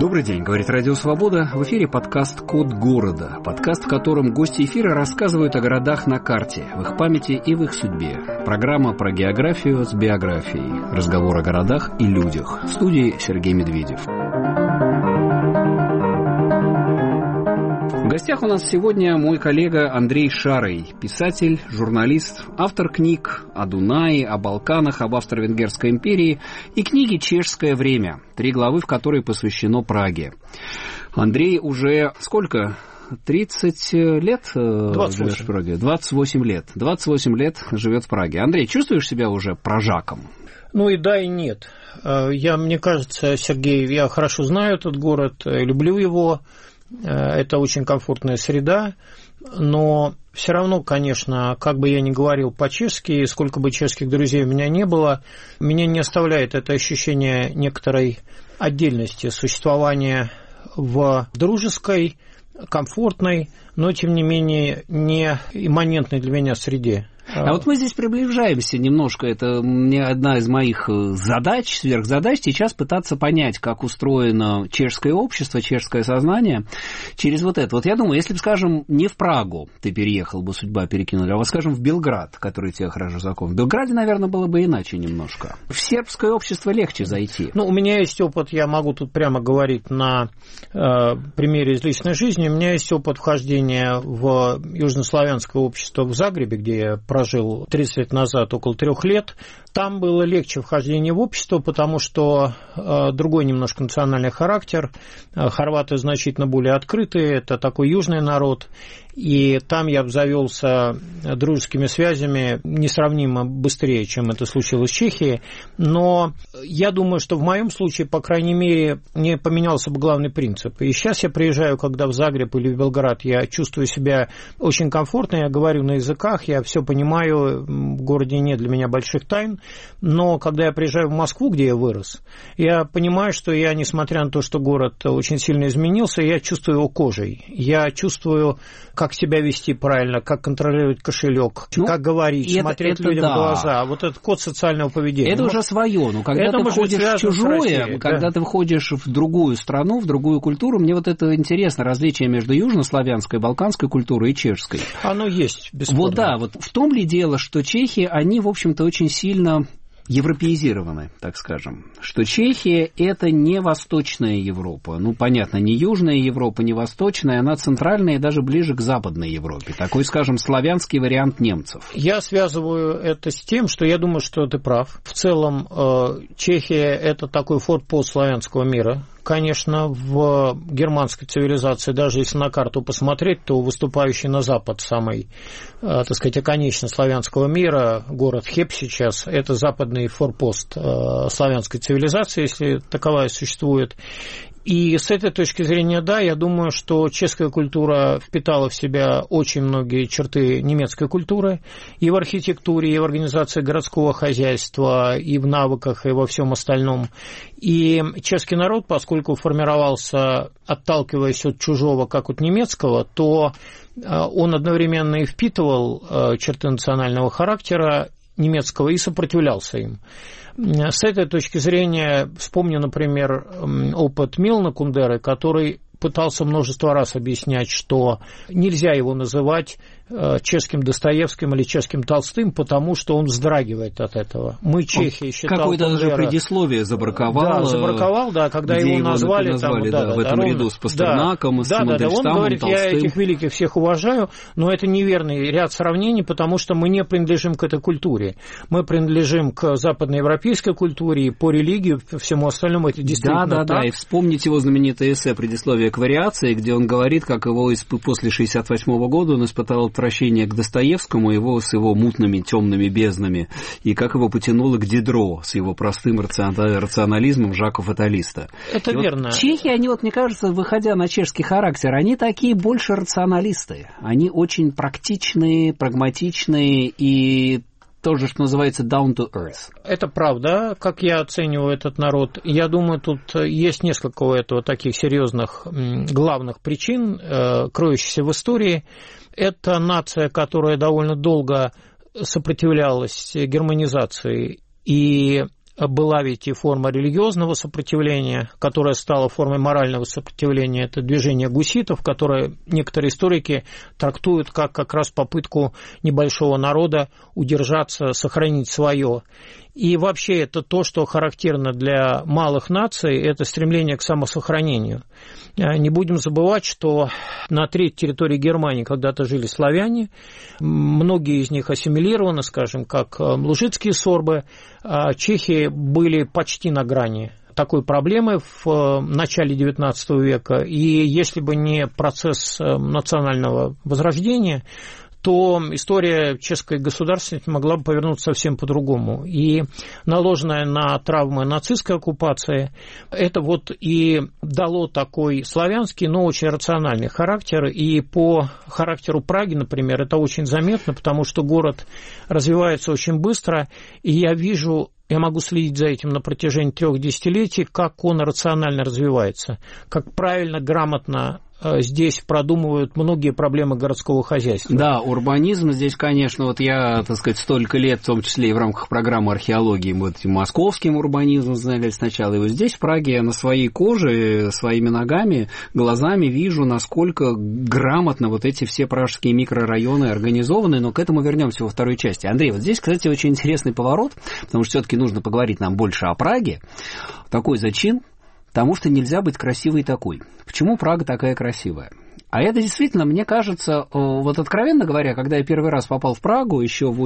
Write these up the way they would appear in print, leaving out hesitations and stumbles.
Добрый день, говорит Радио Свобода. В эфире подкаст «Код города». Подкаст, в котором гости эфира рассказывают о городах на карте, в их памяти и в их судьбе. Программа про географию с биографией. Разговор о городах и людях. В студии Сергей Медведев. В гостях у нас сегодня мой коллега Андрей Шарый, писатель, журналист, автор книг о Дунае, о Балканах, об Австро-Венгерской империи и книги «Чешское время», 3 главы, в которой посвящено Праге. Андрей уже сколько? 30 лет 28. живешь в Праге? 28 лет. 28 лет живет в Праге. Андрей, чувствуешь себя уже пражаком? Ну и да, и нет. Мне кажется, Сергей, я хорошо знаю этот город, люблю его. Это очень комфортная среда, но все равно, конечно, как бы я ни говорил по-чешски, сколько бы чешских друзей у меня не было, меня не оставляет это ощущение некоторой отдельности существования в дружеской, комфортной, но, тем не менее, не имманентной для меня среде. А вот мы здесь приближаемся немножко, это одна из моих задач, сверхзадач, сейчас пытаться понять, как устроено чешское общество, чешское сознание через вот это. Вот я думаю, если бы, скажем, не в Прагу ты переехал бы, судьба перекинули, а вот, скажем, в Белград, который тебе хорошо знаком, в Белграде, наверное, было бы иначе немножко. В сербское общество легче зайти. Ну, у меня есть опыт, я могу тут прямо говорить на примере из личной жизни, у меня есть опыт вхождения в южнославянское общество в Загребе, где я прожил 30 лет назад, около 3 лет. Там было легче вхождение в общество, потому что другой немножко национальный характер. Хорваты значительно более открытые, это такой южный народ. И там я обзавелся дружескими связями несравнимо быстрее, чем это случилось в Чехии. Но я думаю, что в моем случае, по крайней мере, не поменялся бы главный принцип. И сейчас я приезжаю, когда в Загреб или в Белград, я чувствую себя очень комфортно, я говорю на языках, я все понимаю, в городе нет для меня больших тайн. Но когда я приезжаю в Москву, где я вырос, я понимаю, что я, несмотря на то, что город очень сильно изменился, я чувствую его кожей. Я чувствую, как себя вести правильно, как контролировать кошелек, как говорить, смотреть людям в глаза. Вот этот код социального поведения. Это уже свое. Но когда ты входишь в чужое, когда ты входишь в другую страну, в другую культуру, мне вот это интересно, различие между южнославянской, балканской культурой и чешской. Оно есть, бесспорно. Вот да, вот в том ли дело, что чехи, они, в общем-то, очень сильно европеизированы, так скажем, что Чехия – это не Восточная Европа. Ну, понятно, не Южная Европа, не Восточная, она центральная и даже ближе к Западной Европе. Такой, скажем, славянский вариант немцев. Я связываю это с тем, что я думаю, что ты прав. В целом, Чехия – это такой форпост славянского мира. Конечно, в германской цивилизации, даже если на карту посмотреть, то выступающий на запад самый, так сказать, оконечный славянского мира, город Хеб сейчас, это западный форпост славянской цивилизации, если таковая существует. И с этой точки зрения, да, я думаю, что чешская культура впитала в себя очень многие черты немецкой культуры и в архитектуре, и в организации городского хозяйства, и в навыках, и во всем остальном. И чешский народ, поскольку формировался, отталкиваясь от чужого, как от немецкого, то он одновременно и впитывал черты национального характера немецкого и сопротивлялся им. С этой точки зрения вспомню, например, опыт Милана Кундеры, который пытался множество раз объяснять, что нельзя его называть чешским Достоевским или чешским Толстым, потому что он вздрагивает от этого. Мы, чехи, считал... Какое-то даже предисловие забраковал. Да, забраковал, да, когда его назвали там, в этом ряду с Пастернаком, с Мандельштамом, он говорит, Толстым. Я этих великих всех уважаю, но это неверный ряд сравнений, потому что мы не принадлежим к этой культуре. Мы принадлежим к западноевропейской культуре, и по религии, всему остальному это действительно так. Да, и вспомните его знаменитое эссе «Предисловие к вариации», где он говорит, как его после 1968 года он испытал отвращение к Достоевскому, его с его мутными темными безднами, и как его потянуло к Дидро с его простым рационализмом Жака Фаталиста. Это верно. Вот чехи, они, вот, мне кажется, выходя на чешский характер, они такие больше рационалисты. Они очень практичные, прагматичные и тоже, что называется, down to earth. Это правда, как я оцениваю этот народ. Я думаю, тут есть несколько у этого таких серьезных главных причин, кроющихся в истории. Это нация, которая довольно долго сопротивлялась германизации, и была ведь и форма религиозного сопротивления, которая стала формой морального сопротивления. Это движение гуситов, которое некоторые историки трактуют как раз попытку небольшого народа удержаться, сохранить свое. И вообще это то, что характерно для малых наций, это стремление к самосохранению. Не будем забывать, что на треть территории Германии когда-то жили славяне, многие из них ассимилированы, скажем, как лужицкие сорбы, чехи были почти на грани такой проблемы в начале XIX века, и если бы не процесс национального возрождения, то история чешской государственности могла бы повернуться совсем по-другому. И наложенная на травмы нацистской оккупации, это вот и дало такой славянский, но очень рациональный характер. И по характеру Праги, например, это очень заметно, потому что город развивается очень быстро, и я могу следить за этим на протяжении 3 десятилетий, как он рационально развивается, как правильно, грамотно здесь продумывают многие проблемы городского хозяйства. Да, урбанизм здесь, конечно, вот я, так сказать, столько лет, в том числе и в рамках программы археологии, вот московским урбанизмом знали сначала, и вот здесь, в Праге, я на своей коже, своими ногами, глазами вижу, насколько грамотно вот эти все пражские микрорайоны организованы, но к этому вернемся во второй части. Андрей, вот здесь, кстати, очень интересный поворот, потому что все-таки нужно поговорить нам больше о Праге. Такой зачин. Потому что нельзя быть красивой такой. Почему Прага такая красивая? А это действительно, мне кажется, вот откровенно говоря, когда я первый раз попал в Прагу еще в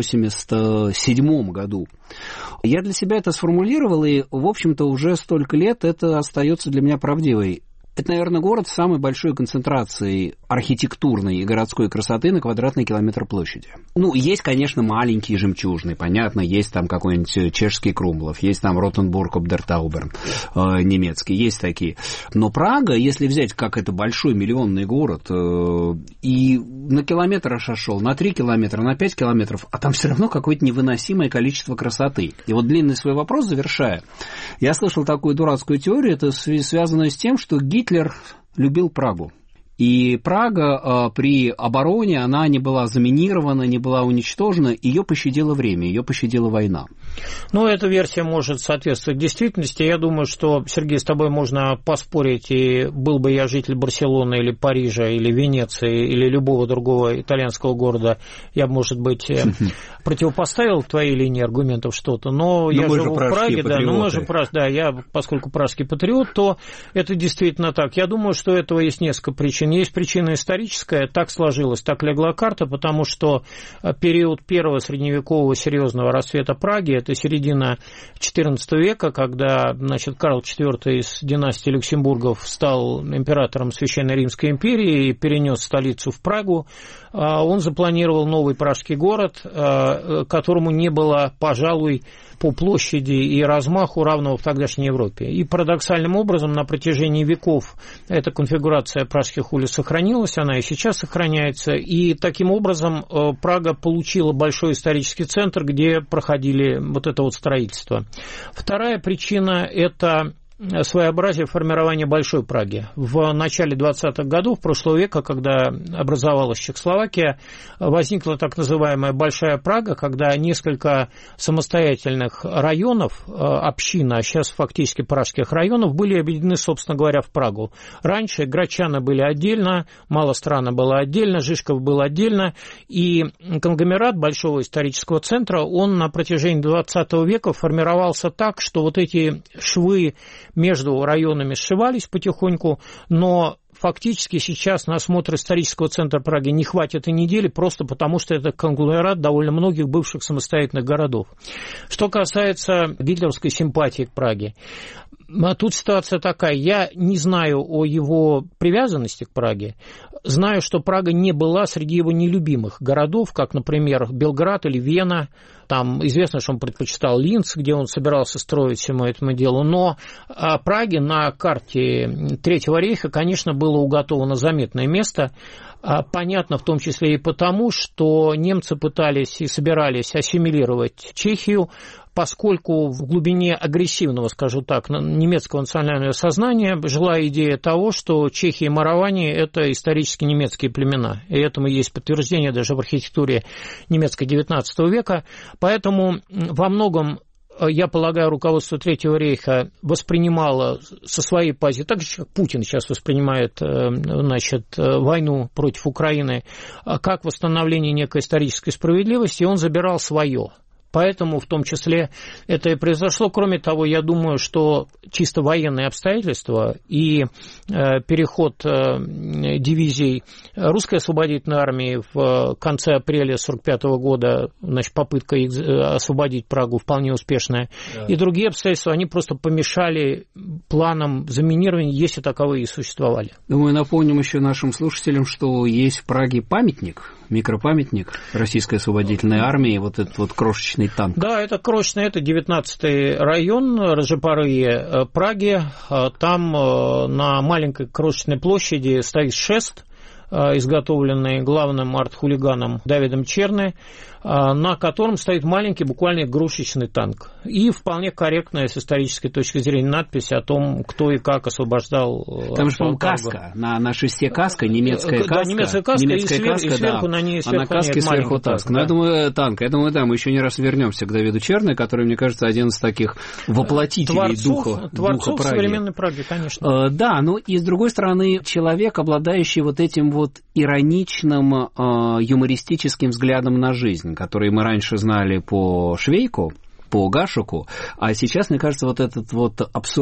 1987 году, я для себя это сформулировал, и, в общем-то, уже столько лет это остается для меня правдивой. Это, наверное, город с самой большой концентрацией архитектурной и городской красоты на квадратный километр площади. Ну, есть, конечно, маленькие жемчужные, понятно, есть там какой-нибудь чешский Крумлов, есть там Ротенбург Обдертауберн немецкий, есть такие. Но Прага, если взять, как это большой миллионный город, и на километр аж шел, на 3 километра, на 5 километров, а там все равно какое-то невыносимое количество красоты. И вот длинный свой вопрос завершая, я слышал такую дурацкую теорию, это связано с тем, что Гитлер любил Прагу. И Прага при обороне, она не была заминирована, не была уничтожена, ее пощадило время, ее пощадила война. Ну, эта версия может соответствовать действительности. Я думаю, что, Сергей, с тобой можно поспорить, и был бы я житель Барселоны или Парижа, или Венеции, или любого другого итальянского города, я, может быть, противопоставил твоей линии аргументов что-то, но я живу в Праге, я, поскольку пражский патриот, то это действительно так. Я думаю, что этого есть несколько причин. Есть причина историческая, так сложилось, так легла карта, потому что период первого средневекового серьезного расцвета Праги, это середина XIV века, когда, значит, Карл IV из династии Люксембургов стал императором Священной Римской империи и перенес столицу в Прагу. Он запланировал новый пражский город, которому не было, пожалуй, по площади и размаху равного в тогдашней Европе. И парадоксальным образом на протяжении веков эта конфигурация пражских улиц сохранилась, она и сейчас сохраняется, и таким образом Прага получила большой исторический центр, где проходили вот это вот строительство. Вторая причина – это своеобразие формирования Большой Праги. В начале 20-х годов прошлого века, когда образовалась Чехословакия, возникла так называемая Большая Прага, когда несколько самостоятельных районов, общин, а сейчас фактически пражских районов, были объединены, собственно говоря, в Прагу. Раньше Грачаны были отдельно, Малострана была отдельно, Жишков был отдельно, и конгломерат Большого исторического центра, он на протяжении 20 века формировался так, что вот эти швы между районами сшивались потихоньку, но фактически сейчас на осмотр исторического центра Праги не хватит и недели, просто потому что это конгломерат довольно многих бывших самостоятельных городов. Что касается гитлеровской симпатии к Праге, тут ситуация такая. Я не знаю о его привязанности к Праге. Знаю, что Прага не была среди его нелюбимых городов, как, например, Белград или Вена. Там известно, что он предпочитал Линц, где он собирался строить всему этому делу. Но Праге на карте Третьего рейха, конечно, было уготовано заметное место. Понятно в том числе и потому, что немцы пытались и собирались ассимилировать Чехию, поскольку в глубине агрессивного, скажу так, немецкого национального сознания жила идея того, что чехи и мораване – это исторически немецкие племена. И этому есть подтверждение даже в архитектуре немецкой XIX века. Поэтому во многом я полагаю, руководство Третьего рейха воспринимало со своей позиции, так же, как Путин сейчас воспринимает, значит, войну против Украины, как восстановление некой исторической справедливости, и он забирал свое. Поэтому, в том числе, это и произошло. Кроме того, я думаю, что чисто военные обстоятельства и переход дивизий Русской освободительной армии в конце апреля 1945 года, значит, попытка освободить Прагу вполне успешная, да. И другие обстоятельства, они просто помешали планам заминирования, если таковые и существовали. Думаю, напомним еще нашим слушателям, что есть в Праге памятник, микропамятник Российской освободительной армии, вот этот вот крошечный танк. Да, это крошечный, это 19-й район Рожепарые Праги. Там на маленькой крошечной площади стоит шест, изготовленный главным арт-хулиганом Давидом Черне, на котором стоит маленький, буквально игрушечный танк. И вполне корректная с исторической точки зрения надпись о том, кто и как освобождал. Там же, по-моему, каска. На шесте каска, немецкая каска. Да, немецкая каска, и сверху на ней сверху каске сверху танк. Но я думаю, танк. Я думаю, да, мы еще не раз вернемся к Давиду Черне, который, мне кажется, один из таких воплотителей духа Праги. Современной Праги, конечно. Да, ну и с другой стороны, человек, обладающий вот этим вот ироничным, юмористическим взглядом на жизнь, который мы раньше знали по Швейку, по Гашеку, а сейчас, мне кажется, вот этот вот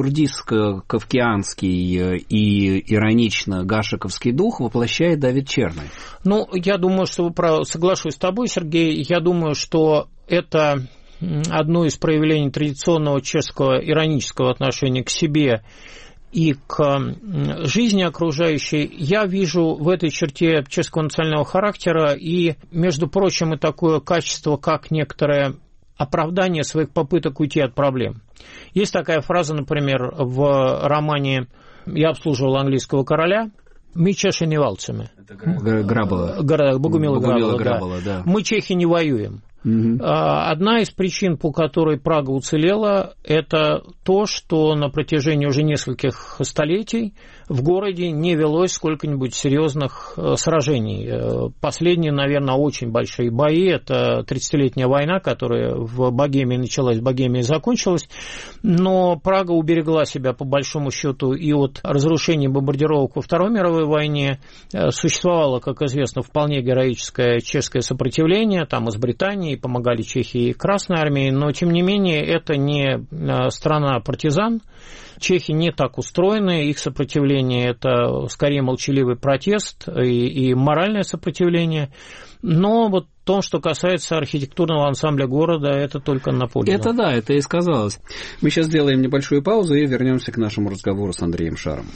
абсурдистско-кавкианский и иронично-гашековский дух воплощает Давид Черный. Ну, я думаю, что соглашусь с тобой, Сергей, я думаю, что это одно из проявлений традиционного чешского иронического отношения к себе и к жизни окружающей. Я вижу в этой черте чешского национального характера и, между прочим, и такое качество, как некоторое оправдание своих попыток уйти от проблем. Есть такая фраза, например, в романе «Я обслуживал английского короля», «Мы чехи не валцами». Это Грабова. Богумила Грабова, да. «Мы чехи не воюем». Одна из причин, по которой Прага уцелела, это то, что на протяжении уже нескольких столетий в городе не велось сколько-нибудь серьезных сражений. Последние, наверное, очень большие бои – это 30-летняя война, которая в Богемии началась, в Богемии закончилась, но Прага уберегла себя, по большому счету, и от разрушений бомбардировок во Второй мировой войне. Существовало, как известно, вполне героическое чешское сопротивление, там из Британии помогали Чехии и Красной армии, но, тем не менее, это не страна-партизан. Чехи не так устроены, их сопротивление – это скорее молчаливый протест и моральное сопротивление. Но вот в том, что касается архитектурного ансамбля города, это только наполнено. Это да, это и сказалось. Мы сейчас сделаем небольшую паузу и вернемся к нашему разговору с Андреем Шаром.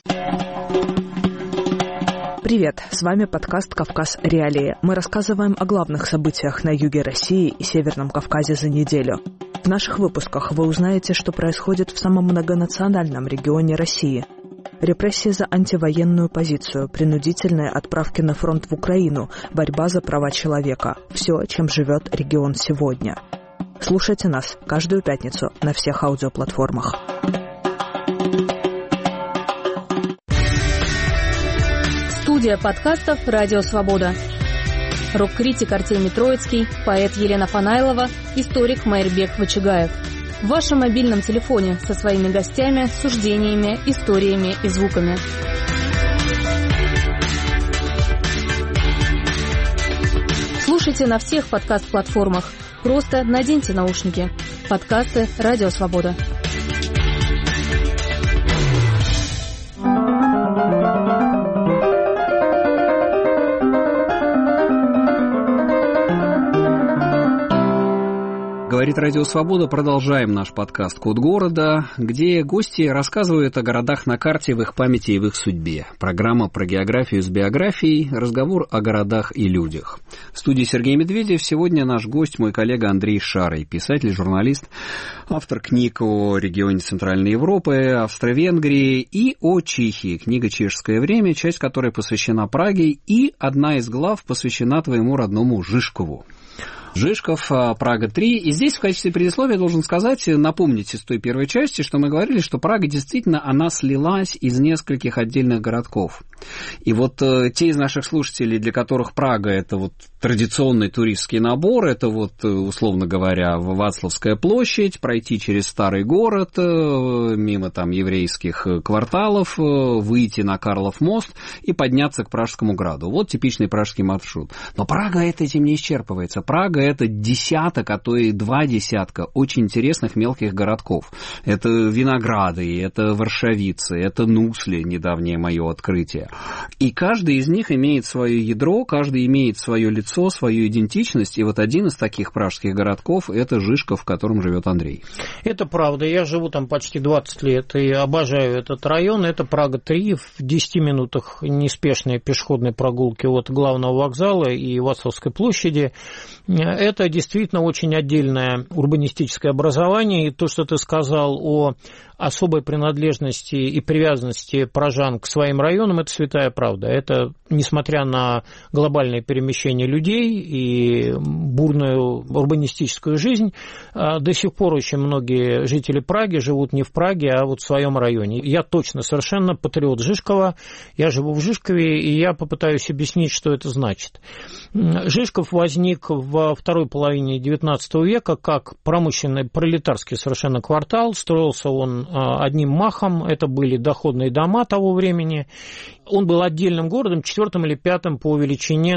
Привет, с вами подкаст «Кавказ. Реалии». Мы рассказываем о главных событиях на юге России и Северном Кавказе за неделю. В наших выпусках вы узнаете, что происходит в самом многонациональном регионе России. Репрессии за антивоенную позицию, принудительные отправки на фронт в Украину, борьба за права человека. Все, чем живет регион сегодня. Слушайте нас каждую пятницу на всех аудиоплатформах. Студия подкастов «Радио Свобода». Рок-критик Артемий Троицкий, поэт Елена Фанайлова, историк Майрбек Вачигаев. В вашем мобильном телефоне со своими гостями, суждениями, историями и звуками. Слушайте на всех подкаст-платформах. Просто наденьте наушники. Подкасты «Радио Свобода». Говорит Радио Свобода. Продолжаем наш подкаст «Код города», где гости рассказывают о городах на карте, в их памяти и в их судьбе. Программа про географию с биографией, разговор о городах и людях. В студии Сергей Медведев. Сегодня наш гость, мой коллега Андрей Шарый, писатель, журналист, автор книг о регионе Центральной Европы, Австро-Венгрии и о Чехии. Книга «Чешское время», часть которой посвящена Праге, и одна из глав посвящена твоему родному Жишкову. Жишков, Прага-3. И здесь в качестве предисловия я должен сказать, напомнить из той первой части, что мы говорили, что Прага действительно, она слилась из нескольких отдельных городков. И вот те из наших слушателей, для которых Прага — это вот традиционный туристский набор, это вот, условно говоря, Вацлавская площадь, пройти через старый город, мимо там еврейских кварталов, выйти на Карлов мост и подняться к Пражскому граду. Вот типичный пражский маршрут. Но Прага этим не исчерпывается. Прага — это десяток, а то и 2 десятка очень интересных мелких городков. Это Винограды, это Варшавицы, это Нусли, недавнее мое открытие. И каждый из них имеет свое ядро, каждый имеет свое лицо, свою идентичность. И вот один из таких пражских городков — это Жишков, в котором живет Андрей. Это правда. Я живу там почти 20 лет и обожаю этот район. Это Прага-3. В 10 минутах неспешной пешеходной прогулки от главного вокзала и Вацлавской площади. Это действительно очень отдельное урбанистическое образование. И то, что ты сказал о особой принадлежности и привязанности пражан к своим районам, это святая правда. Это, несмотря на глобальное перемещение людей и бурную урбанистическую жизнь, до сих пор очень многие жители Праги живут не в Праге, а вот в своем районе. Я точно совершенно патриот Жишкова, я живу в Жишкове, и я попытаюсь объяснить, что это значит. Жишков возник во второй половине XIX века как промышленный пролетарский совершенно квартал. Строился он одним махом, это были доходные дома того времени. Он был отдельным городом, 4-м или 5-м по величине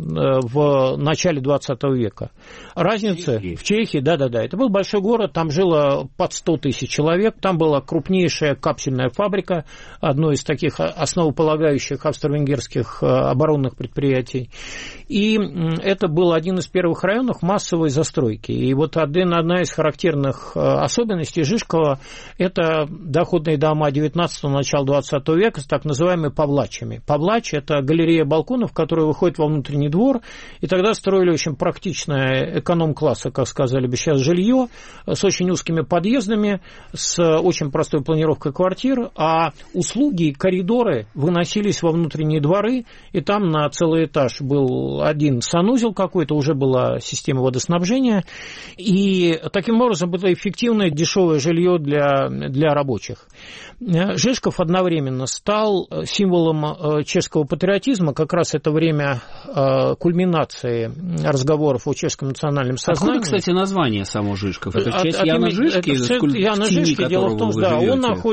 в начале 20 века. Разница в Чехии, да-да-да, это был большой город, там жило под 100 тысяч человек, там была крупнейшая капсульная фабрика, одно из таких основополагающих австро-венгерских оборонных предприятий. И это был один из первых районов массовой застройки. И вот одна из характерных особенностей Жишкова – это доходные дома 19-го, начала 20 века с так называемыми павлачами. Павлач – это галерея балконов, которая выходит во внутренний двор, и тогда строили очень практичное эконом-класса, как сказали бы сейчас, жилье с очень узкими подъездами, с очень простой планировкой квартир, а услуги и коридоры выносились во внутренние дворы, и там на целый этаж был один санузел какой-то, уже была система водоснабжения, и таким образом было эффективное дешевое жилье для рабочих. Жишков одновременно стал символом чешского патриотизма, как раз это время кульминации разговоров о чешском национальном сознании. Откуда, кстати, название само Жишков? Это в честь Яна Жишки? Яна Жишки, дело в том, что да,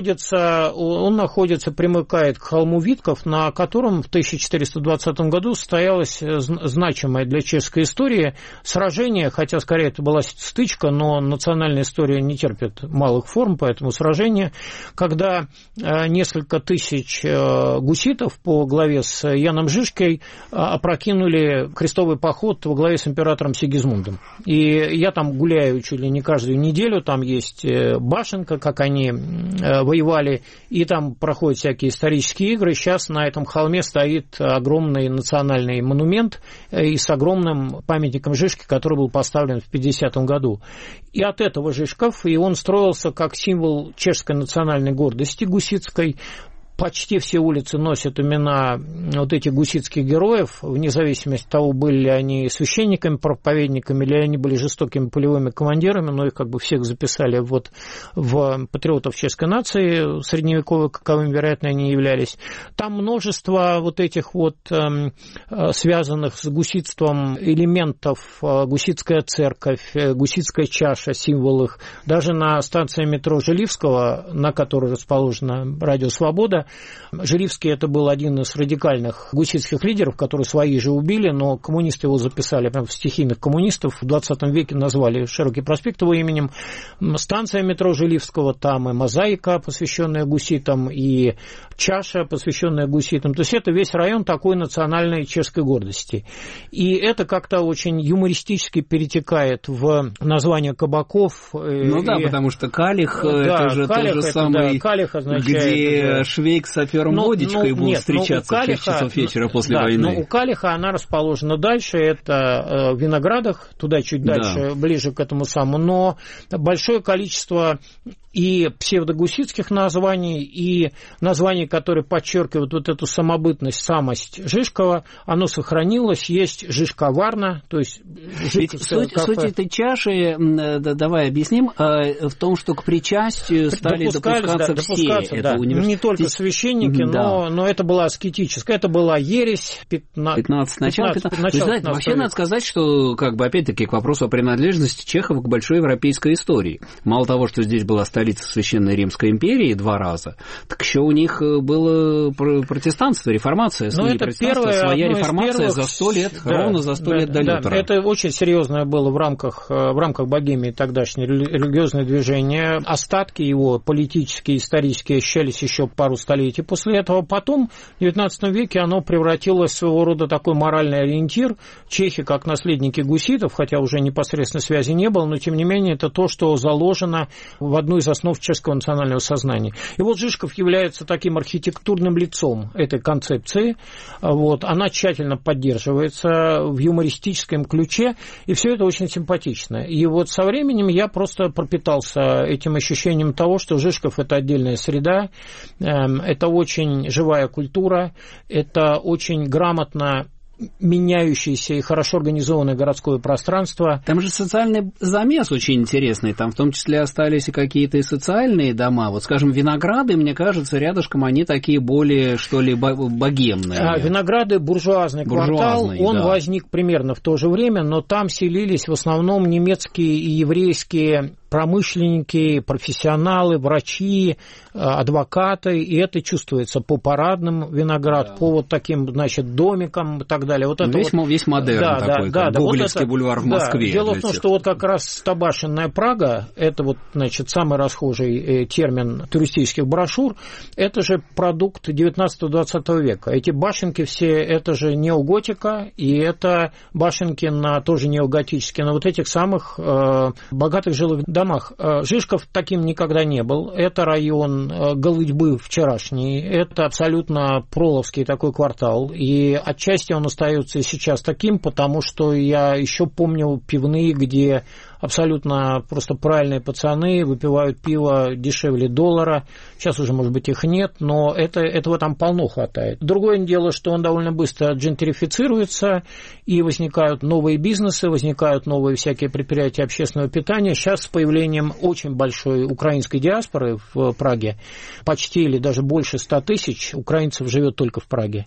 он находится, примыкает к холму Витков, на котором в 1420 году состоялось значимое для чешской истории сражение, хотя скорее это была стычка, но национальная история не терпит малых форм, поэтому сражение, когда несколько тысяч гуситов по главе с Яном Жишкой опрокинули крестовый поход во главе с императором Сигизмундом. И я там гуляю чуть ли не каждую неделю, там есть башенка, как они воевали, и там проходят всякие исторические игры. Сейчас на этом холме стоит огромный национальный монумент и с огромным памятником Жишки, который был поставлен в 50-м году. И от этого Жишков, и он строился как символ чешской национальной гордости гуситской. Почти все улицы носят имена вот этих гуситских героев, вне зависимости от того, были ли они священниками, проповедниками, или они были жестокими полевыми командирами, но их как бы всех записали вот в патриотов чешской нации, средневековой, каковыми, вероятно, они являлись. Там множество вот этих вот связанных с гуситством элементов, гуситская церковь, гуситская чаша, символ их. Даже на станции метро Жиливского, на которой расположена Радио Свобода, Жиливский это был один из радикальных гуситских лидеров, которые свои же убили, но коммунисты его записали, прям в стихийных коммунистов, в 20 веке назвали Широкий проспект его именем. Станция метро Жиливского, там и мозаика, посвященная гуситам, и чаша, посвященная гуситам. То есть это весь район такой национальной чешской гордости. И это как-то очень юмористически перетекает в название кабаков. Ну да, потому что Калих, это же тот же самый, Калих означает, где швейк Калик с сапером Водичкой будут встречаться в 6 часов вечера после войны. Но у Калиха она расположена дальше, это в Виноградах, туда чуть дальше, ближе к этому самому, но большое количество и псевдогуситских названий, и названий, которые подчеркивают вот эту самобытность, самость Жишкова, оно сохранилось, есть Жишковарна, то есть суть этой чаши, давай объясним, в том, что к причастию стали допускаться все. Да. Не только священники, но это была аскетическая, это была ересь. 15 начала. Вообще надо сказать, что, как бы, опять-таки, к вопросу о принадлежности Чехова к большой европейской истории. Мало того, что здесь была столица Священной Римской империи 2 раза, так еще у них было протестантство, реформация, своя реформация за 100 лет, ровно за 100 лет до Лютера. Это очень серьезное было в рамках Богемии тогдашнее религиозное движение. Остатки его политические, исторические ощущались еще пару столетий после этого. Потом, в XIX веке, оно превратилось в своего рода такой моральный ориентир. Чехи, как наследники гуситов, хотя уже непосредственно связи не было, но, тем не менее, это то, что заложено в одну из основ чешского национального сознания. И вот Жишков является таким архитектурным лицом этой концепции. Она тщательно поддерживается в юмористическом ключе, и все это очень симпатично. И вот со временем я просто пропитался этим ощущением того, что Жишков – это отдельная среда, это очень живая культура, это очень грамотно меняющееся и хорошо организованное городское пространство. Там же социальный замес очень интересный, там в том числе остались и какие-то и социальные дома. Вот, скажем, Винограды, мне кажется, рядышком они такие более, что ли, богемные. Винограды – буржуазный квартал, он возник примерно в то же время, но там селились в основном немецкие и еврейские промышленники, профессионалы, врачи, адвокаты, и это чувствуется по парадным Виноград, по вот таким, значит, домикам и так далее. Вот это весь модерн такой, как Гоголевский бульвар в Москве. Дело в том, что вот как раз табашенная Прага, это вот, значит, самый расхожий термин туристических брошюр, это же продукт 19-20 века. Эти башенки все, это же неоготика, и это башенки тоже неоготические, на вот этих самых богатых жилых домах. Жишков таким никогда не был. Это район Голытьбы вчерашний. Это абсолютно проловский такой квартал. И отчасти он остается и сейчас таким, потому что я еще помню пивные, где абсолютно просто правильные пацаны выпивают пиво дешевле $1. Сейчас уже, может быть, их нет, но этого там полно хватает. Другое дело, что он довольно быстро джентрифицируется, и возникают новые бизнесы, возникают новые всякие предприятия общественного питания. Сейчас с появлением очень большой украинской диаспоры в Праге, почти или даже больше 100 тысяч украинцев живет только в Праге.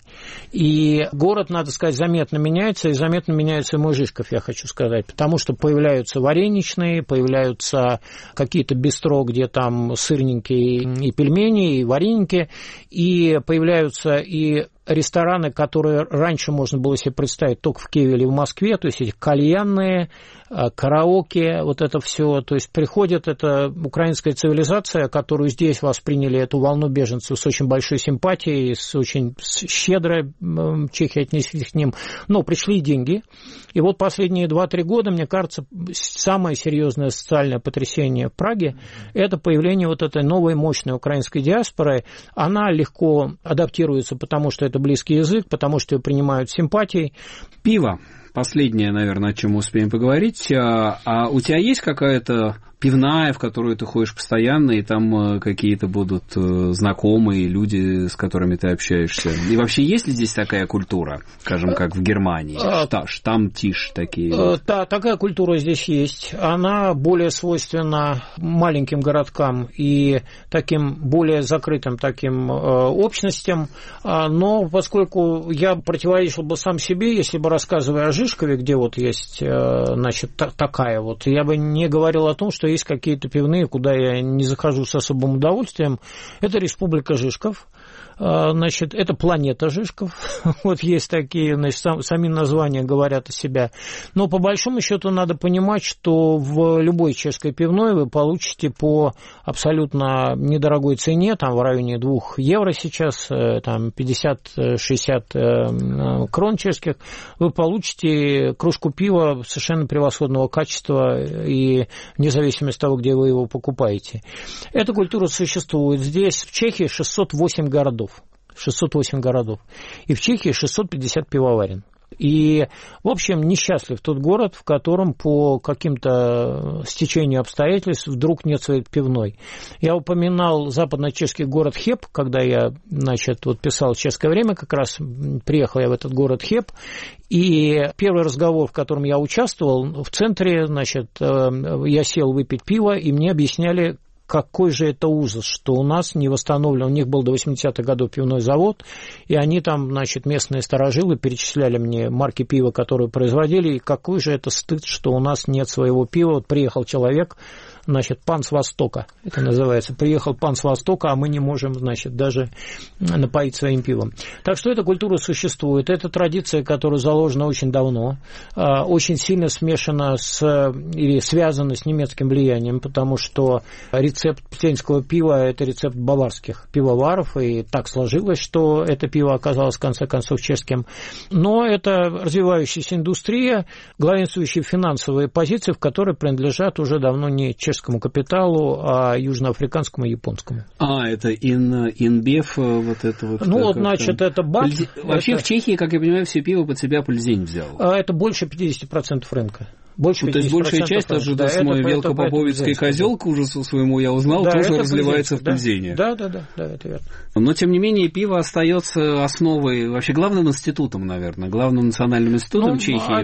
И город, надо сказать, заметно меняется, и заметно меняется и мой Жишков, я хочу сказать, потому что появляются вареничные, появляются какие-то бистро, где там сырненькие и пельмени, и вареники, и появляются и рестораны, которые раньше можно было себе представить только в Киеве или в Москве, то есть эти кальянные, караоке, вот это все, то есть приходит эта украинская цивилизация, которую здесь восприняли, эту волну беженцев с очень большой симпатией, с очень щедро чехи отнеслись к ним, но пришли деньги, и вот последние 2-3 года, мне кажется, самое серьезное социальное потрясение в Праге – это появление вот этой новой мощной украинской диаспоры, она легко адаптируется, потому что это близкий язык, потому что ее принимают с симпатией. Пиво. Последнее, наверное, о чем мы успеем поговорить. А у тебя есть какая-то пивная, в которую ты ходишь постоянно, и там какие-то будут знакомые люди, с которыми ты общаешься? И вообще, есть ли здесь такая культура, скажем, как в Германии? Штамтиш такие? Такая культура здесь есть. Она более свойственна маленьким городкам и таким более закрытым таким общностям. Но поскольку я противоречил бы сам себе, если бы, рассказывая о Жишкове, где вот есть, значит, такая вот, я бы не говорил о том, что есть какие-то пивные, куда я не захожу с особым удовольствием. Это Республика Жишков. Значит, это планета Жишков. Вот есть такие, значит, сами названия говорят о себе. Но по большому счету надо понимать, что в любой чешской пивной вы получите по абсолютно недорогой цене, там в районе 2 евро сейчас, там 50-60 крон чешских, вы получите кружку пива совершенно превосходного качества, и вне зависимости зависимости от того, где вы его покупаете. Эта культура существует. Здесь, в Чехии, 608 городов. 608 городов. И в Чехии 650 пивоварен. И, в общем, несчастлив тот город, в котором по каким-то стечению обстоятельств вдруг нет своей пивной. Я упоминал западно-чешский город Хеб, когда я, значит, вот писал «Чешское время», как раз приехал я в этот город Хеб, и первый разговор, в котором я участвовал, в центре, значит, я сел выпить пиво, и мне объясняли, какой же это ужас, что у нас не восстановлен, у них был до 80-х годов пивной завод, и они там, значит, местные старожилы перечисляли мне марки пива, которые производили, и какой же это стыд, что у нас нет своего пива. Вот приехал человек, значит, пан с Востока, это называется, приехал пан с Востока, а мы не можем, значит, даже напоить своим пивом. Так что эта культура существует, это традиция, которая заложена очень давно, очень сильно смешана или связана с немецким влиянием, потому что рецепт плзенского пива – это рецепт баварских пивоваров, и так сложилось, что это пиво оказалось, в конце концов, чешским. Но это развивающаяся индустрия, главенствующие финансовые позиции, в которые принадлежат уже давно не чешскому капиталу, а южноафриканскому и японскому. Это Инбев, вот это вот. Ну, вот, значит, это БАТ. Вообще это... в Чехии, как я понимаю, все пиво под себя Плзень взял. Это больше 50% рынка. Больше 50%. То есть большая часть тоже, да, мой Велкопоповицкий козел, к ужасу своему я узнал, да, тоже разливается в Плзене. Да, это верно. Но, тем не менее, пиво остается основой, вообще главным институтом, наверное, главным национальным институтом Чехии,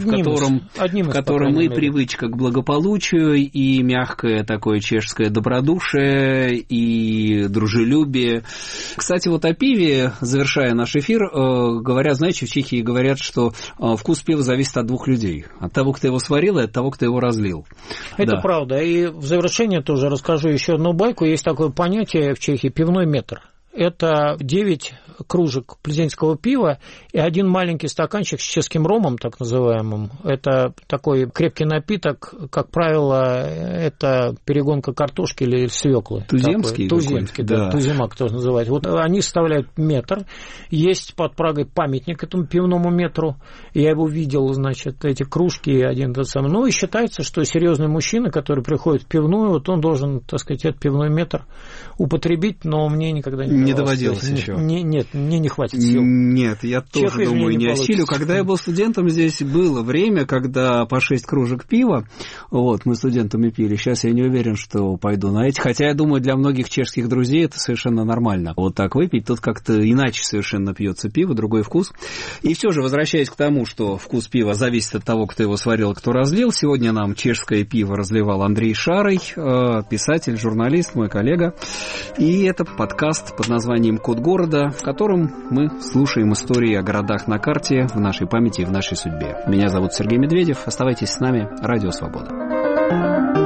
в котором и привычка к благополучию, и мягкое такое чешское добродушие, и дружелюбие. Кстати, вот о пиве, завершая наш эфир, говорят, знаете, в Чехии говорят, что вкус пива зависит от двух людей. От того, кто его сварил, и от того, кто его разлил. Это правда. И в завершение тоже расскажу еще одну байку. Есть такое понятие в Чехии – пивной метр. Это 9 кружек плзенского пива и один маленький стаканчик с чешским ромом, так называемым. Это такой крепкий напиток, как правило, это перегонка картошки или свеклы. Туземский? Туземский, да. Туземак тоже называют. Вот они составляют метр. Есть под Прагой памятник этому пивному метру. Я его видел, значит, эти кружки один тот самый. Ну и считается, что серьезный мужчина, который приходит в пивную, вот он должен, так сказать, этот пивной метр употребить, но мне никогда не доводилось еще. Нет, мне не хватит сил. Нет, я тоже думаю, не осилю. Когда я был студентом, здесь было время, когда по 6 кружек пива, вот, мы студентами пили. Сейчас я не уверен, что пойду на эти. Хотя, я думаю, для многих чешских друзей это совершенно нормально. Вот так выпить, тут как-то иначе совершенно пьется пиво, другой вкус. И все же, возвращаясь к тому, что вкус пива зависит от того, кто его сварил, кто разлил, сегодня нам чешское пиво разливал Андрей Шарый, писатель, журналист, мой коллега. И это подкаст под названием «Код города», в котором мы слушаем истории о городах на карте, в нашей памяти и в нашей судьбе. Меня зовут Сергей Медведев. Оставайтесь с нами. Радио Свобода.